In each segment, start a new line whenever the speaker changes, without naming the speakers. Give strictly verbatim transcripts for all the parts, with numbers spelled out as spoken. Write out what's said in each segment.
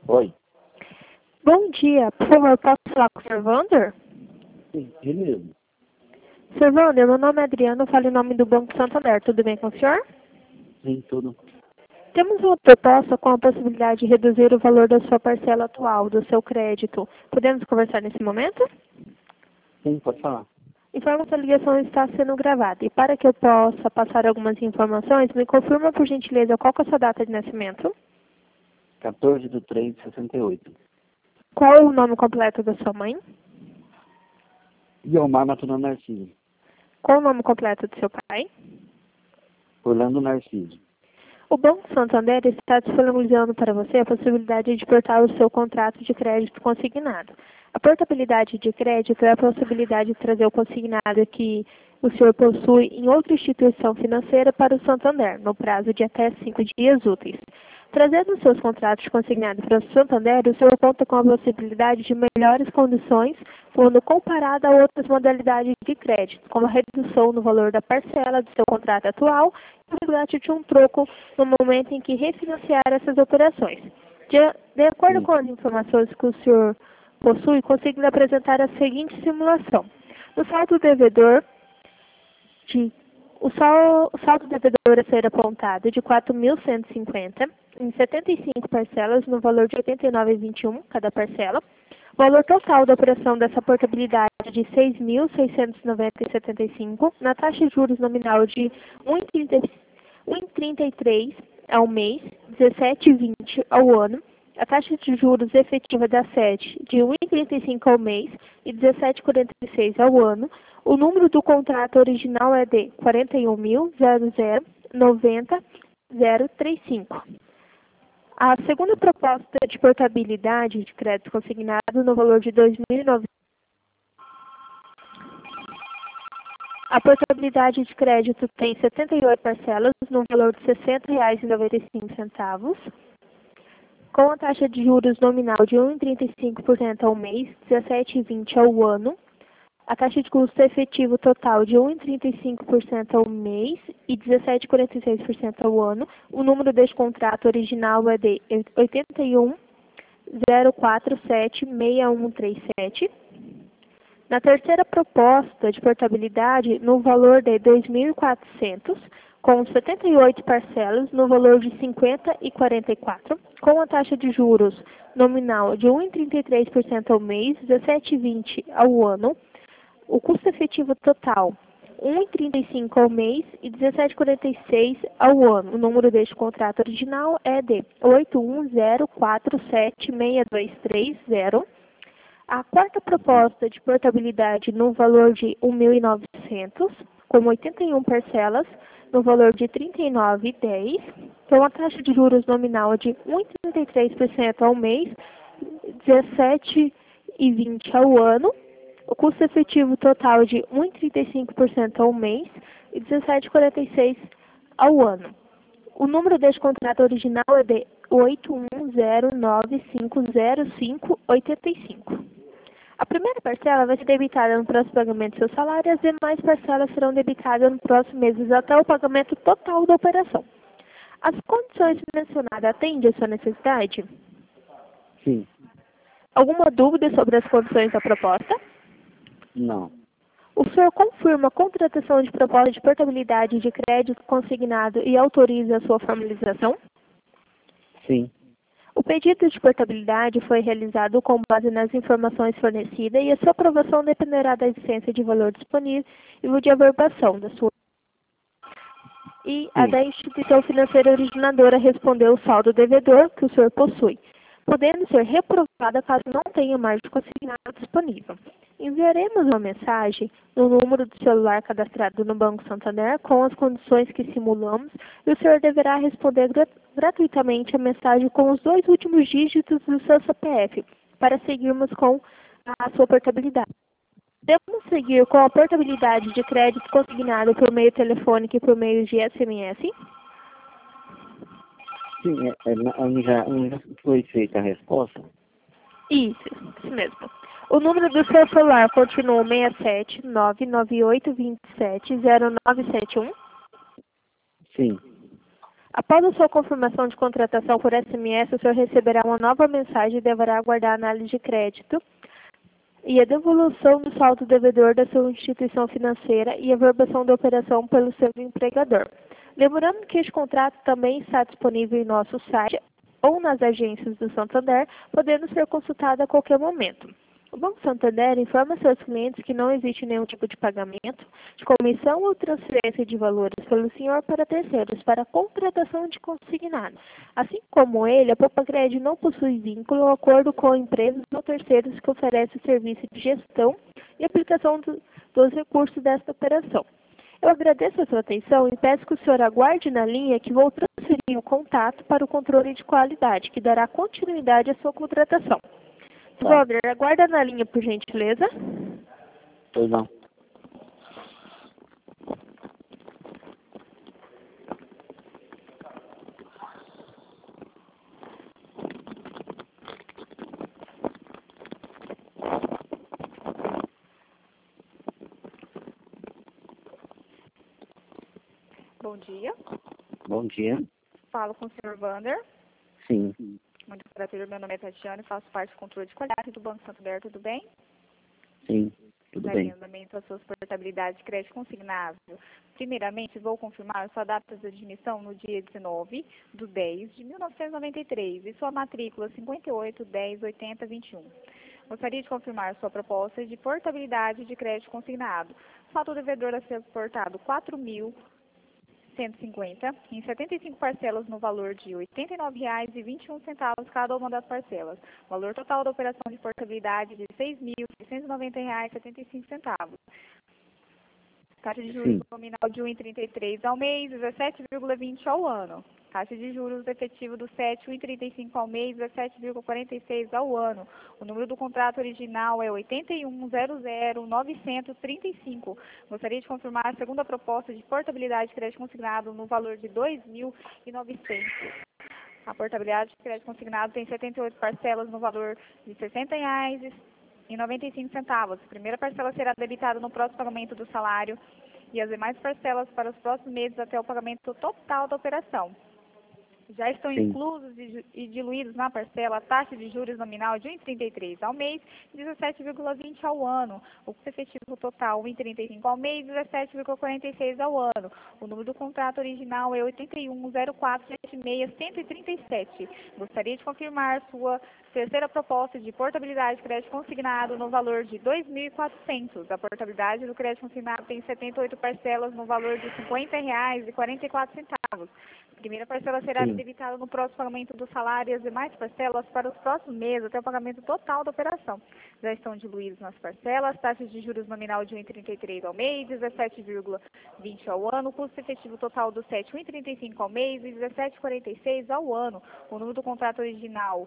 Oi.
Bom dia, por favor, posso falar com o senhor Wander?
Sim, ele mesmo.
senhor Wander, meu nome é Adriano, eu falo em nome do Banco Santander, tudo bem com o senhor?
Sim, tudo.
Temos uma proposta com a possibilidade de reduzir o valor da sua parcela atual, do seu crédito. Podemos conversar nesse momento?
Sim, pode falar.
Informo que a ligação está sendo gravada. E para que eu possa passar algumas informações, me confirma por gentileza qual que é a sua data de nascimento?
quatorze de três de sessenta e oito.
Qual é o nome completo da sua mãe?
Guilmar Matuna Narciso.
Qual o nome completo do seu pai?
Orlando Narciso.
O Banco Santander está disponibilizando para você a possibilidade de portar o seu contrato de crédito consignado. A portabilidade de crédito é a possibilidade de trazer o consignado que o senhor possui em outra instituição financeira para o Santander, no prazo de até cinco dias úteis. Trazendo os seus contratos consignados para o Santander, o senhor conta com a possibilidade de melhores condições quando comparado a outras modalidades de crédito, como a redução no valor da parcela do seu contrato atual e a possibilidade de um troco no momento em que refinanciar essas operações. De, de acordo
Sim.
com as informações que o senhor possui, consigo lhe apresentar a seguinte simulação. No saldo devedor de o, sal, o saldo devedor a ser apontado de quatro mil cento e cinquenta em setenta e cinco parcelas no valor de oitenta e nove vírgula vinte e um cada parcela. O valor total da operação dessa portabilidade de seis mil seiscentos e noventa vírgula setenta e cinco na taxa de juros nominal de um vírgula trinta e três ao mês, dezessete vírgula vinte ao ano. A taxa de juros efetiva da sede de um vírgula trinta e cinco ao mês e dezessete vírgula quarenta e seis ao ano. O número do contrato original é de quarenta e um mil noventa mil trinta e cinco. A segunda proposta de portabilidade de crédito consignado no valor de dois mil e novecentos. A portabilidade de crédito tem setenta e oito parcelas no valor de sessenta reais e noventa e cinco centavos. Com a taxa de juros nominal de um vírgula trinta e cinco por cento ao mês, dezessete vírgula vinte por cento ao ano. A taxa de custo efetivo total de um vírgula trinta e cinco por cento ao mês e dezessete vírgula quarenta e seis por cento ao ano. O número deste contrato original é de oitenta e um zero quatro sete seis um três sete. Na terceira proposta de portabilidade, no valor de dois mil e quatrocentos, com setenta e oito parcelas, no valor de cinquenta e quarenta e quatro, com a taxa de juros nominal de um vírgula trinta e três por cento ao mês, dezessete vírgula vinte por cento ao ano. O custo efetivo total, um vírgula trinta e cinco por cento ao mês e dezessete vírgula quarenta e seis por cento ao ano. O número deste contrato original é de oito um zero quatro sete seis dois três zero. A quarta proposta de portabilidade no valor de um mil e novecentos, com oitenta e uma parcelas, no valor de trinta e nove reais e dez centavos, com a taxa de juros nominal de um vírgula trinta e três por cento ao mês, dezessete vírgula vinte por cento ao ano. O custo efetivo total de um vírgula trinta e cinco por cento ao mês e dezessete vírgula quarenta e seis por cento ao ano. O número deste contrato original é de oito um zero nove cinco zero cinco oito cinco. A primeira parcela vai ser debitada no próximo pagamento do seu salário e as demais parcelas serão debitadas no próximo mês até o pagamento total da operação. As condições mencionadas atendem a sua necessidade?
Sim.
Alguma dúvida sobre as condições da proposta?
Não.
O senhor confirma a contratação de proposta de portabilidade de crédito consignado e autoriza a sua formalização?
Sim.
O pedido de portabilidade foi realizado com base nas informações fornecidas e a sua aprovação dependerá da existência de valor disponível e de averbação da sua e a
Sim.
da instituição financeira originadora respondeu o saldo devedor que o senhor possui, podendo ser reprovada caso não tenha margem consignada disponível. Enviaremos uma mensagem no número do celular cadastrado no Banco Santander com as condições que simulamos e o senhor deverá responder gra gratuitamente a mensagem com os dois últimos dígitos do seu C P F para seguirmos com a sua portabilidade. Devemos seguir com a portabilidade de crédito consignado por meio telefônico e por meio de S M S?
Sim, é, é, na- já, já foi feita a resposta?
Isso, isso mesmo. O número do seu celular continua seis sete nove nove oito dois sete zero nove sete um?
Sim.
Após a sua confirmação de contratação por S M S, o senhor receberá uma nova mensagem e deverá aguardar a análise de crédito e a devolução do saldo devedor da sua instituição financeira e a verbação da operação pelo seu empregador. Lembrando que este contrato também está disponível em nosso site ou nas agências do Santander, podendo ser consultado a qualquer momento. O Banco Santander informa seus clientes que não existe nenhum tipo de pagamento, de comissão ou transferência de valores pelo senhor para terceiros para contratação de consignado. Assim como ele, a Poupa-Crédito não possui vínculo ou acordo com empresas ou terceiros que oferecem serviço de gestão e aplicação do, dos recursos desta operação. Eu agradeço a sua atenção e peço que o senhor aguarde na linha que vou transferir o contato para o controle de qualidade, que dará continuidade à sua contratação.
Tá.
Walter, aguarda na linha, por gentileza.
Pois não.
Bom dia.
Bom dia.
Falo com o senhor Wander.
Sim.
Muito prazer, meu nome é Tatiana e faço parte do controle de qualidade do Banco Santander, tudo bem?
Sim. Tudo
Daí,
bem.
em andamento a sua portabilidade de crédito consignável. Primeiramente, vou confirmar sua data de admissão no dia dezenove de dez de mil novecentos e noventa e três e sua matrícula cinquenta e oito, dez, oitenta, vinte e um. Gostaria de confirmar sua proposta de portabilidade de crédito consignado. Saldo devedor a ser portado quatro mil cento e cinquenta, em setenta e cinco parcelas no valor de oitenta e nove reais e vinte e um centavos cada uma das parcelas. Valor total da operação de portabilidade de seis mil seiscentos e noventa reais e setenta e cinco centavos. Taxa de juros
Sim.
nominal de um vírgula trinta e três ao mês, dezessete vírgula vinte ao ano. Taxa de juros efetivo do sete, um vírgula trinta e cinco ao mês, dezessete vírgula quarenta e seis ao ano. O número do contrato original é oitenta e um zero zero novecentos e trinta e cinco. Gostaria de confirmar a segunda proposta de portabilidade de crédito consignado no valor de dois mil e novecentos. A portabilidade de crédito consignado tem setenta e oito parcelas no valor de sessenta reais e noventa e cinco centavos. A primeira parcela será debitada no próximo pagamento do salário e as demais parcelas para os próximos meses até o pagamento total da operação. Já estão
Sim.
inclusos e e diluídos na parcela a taxa de juros nominal de um vírgula trinta e três ao mês e dezessete vírgula vinte ao ano. O custo efetivo total um vírgula trinta e cinco ao mês e dezessete vírgula quarenta e seis ao ano. O número do contrato original é oitenta e um zero quatro setenta e seis cento e trinta e sete. Gostaria de confirmar sua terceira proposta de portabilidade de crédito consignado no valor de dois mil e quatrocentos. A portabilidade do crédito consignado tem setenta e oito parcelas no valor de cinquenta reais e quarenta e quatro centavos. A primeira parcela será
Sim.
debitada no próximo pagamento do salário e as demais parcelas para os próximos meses até o pagamento total da operação. Já estão diluídos nas parcelas, taxas de juros nominal de um vírgula trinta e três ao mês, dezessete vírgula vinte ao ano, custo efetivo total do sete, um vírgula trinta e cinco ao mês e dezessete vírgula quarenta e seis ao ano. O número do contrato original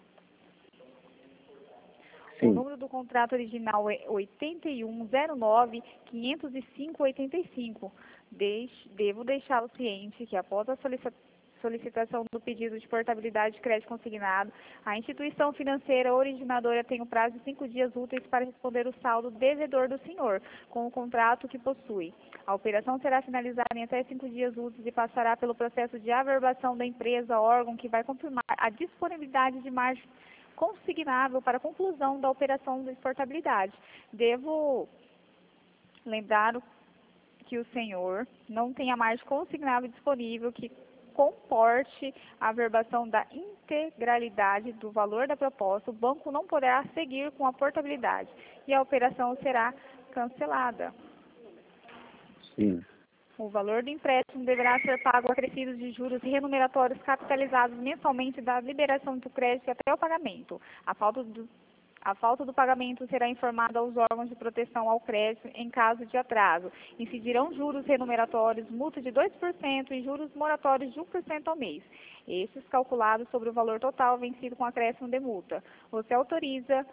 O
Sim.
número do contrato original é oitenta e um zero nove, quinhentos e cinco, oitenta e cinco. Deixe, devo deixá-lo ciente que após a solicita- solicitação do pedido de portabilidade de crédito consignado, a instituição financeira originadora tem o prazo de cinco dias úteis para responder o saldo devedor do senhor, com o contrato que possui. A operação será finalizada em até cinco dias úteis e passará pelo processo de averbação da empresa, órgão que vai confirmar a disponibilidade de margem consignável para a conclusão da operação de portabilidade. Devo lembrar que o senhor não tem a margem consignável disponível que comporte a averbação da integralidade do valor da proposta. O banco não poderá seguir com a portabilidade e a operação será cancelada.
Sim.
O valor do empréstimo deverá ser pago acrescidos de juros remuneratórios capitalizados mensalmente da liberação do crédito até o pagamento. A falta do, a falta do pagamento será informada aos órgãos de proteção ao crédito em caso de atraso. Incidirão juros remuneratórios, multa de dois por cento e juros moratórios de um por cento ao mês. Estes calculados sobre o valor total vencido com acréscimo de multa. Você autoriza...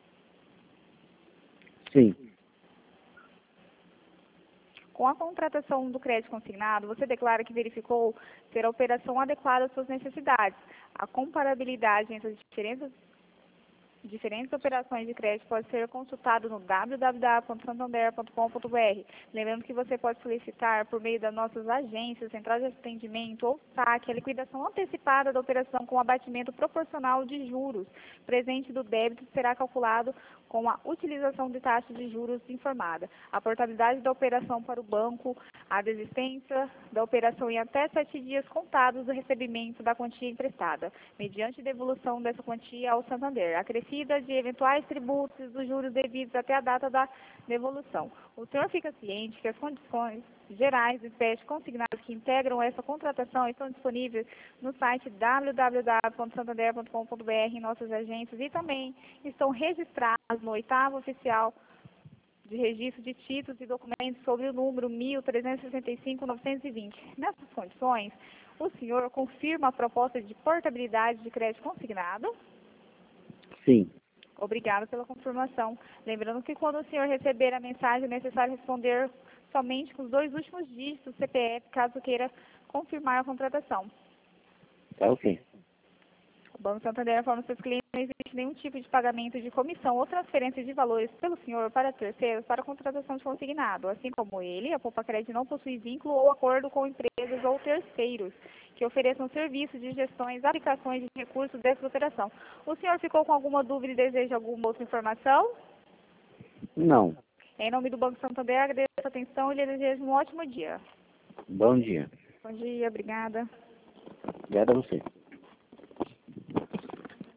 Sim.
Com a contratação do crédito consignado, você declara que verificou ter a operação adequada às suas necessidades. A comparabilidade entre as diferenças diferentes operações de crédito pode ser consultado no w w w ponto santander ponto com ponto b r. Lembrando que você pode solicitar por meio das nossas agências, central de atendimento ou saque a liquidação antecipada da operação com abatimento proporcional de juros. Presente do débito será calculado com a utilização de taxa de juros informada. A portabilidade da operação para o banco, a desistência da operação em até sete dias contados do recebimento da quantia emprestada, mediante devolução dessa quantia ao Santander, acrescida de eventuais tributos dos juros devidos até a data da devolução. O senhor fica ciente que as condições gerais do empréstimo consignado que integram essa contratação estão disponíveis no site w w w ponto santander ponto com ponto b r em nossas agências e também estão registradas no oitavo oficial de registro de títulos e documentos sobre o número mil trezentos e sessenta e cinco ponto novecentos e vinte. Nessas condições, o senhor confirma a proposta de portabilidade de crédito consignado?
Sim.
Obrigada pela confirmação. Lembrando que quando o senhor receber a mensagem, é necessário responder somente com os dois últimos dígitos do C P F, caso queira confirmar a contratação.
Tá ok.
O Banco Santander informa aos seus clientes que não existe nenhum tipo de pagamento de comissão ou transferência de valores pelo senhor para terceiros para a contratação de consignado. Assim como ele, a Poupa Crédito não possui vínculo ou acordo com empresas ou terceiros que ofereçam serviços de gestões, aplicações de recursos dessa operação. O senhor ficou com alguma dúvida e deseja alguma outra informação?
Não.
Em nome do Banco Santander, agradeço a atenção e lhe desejo um ótimo dia.
Bom dia.
Bom dia, obrigada.
Obrigado a você.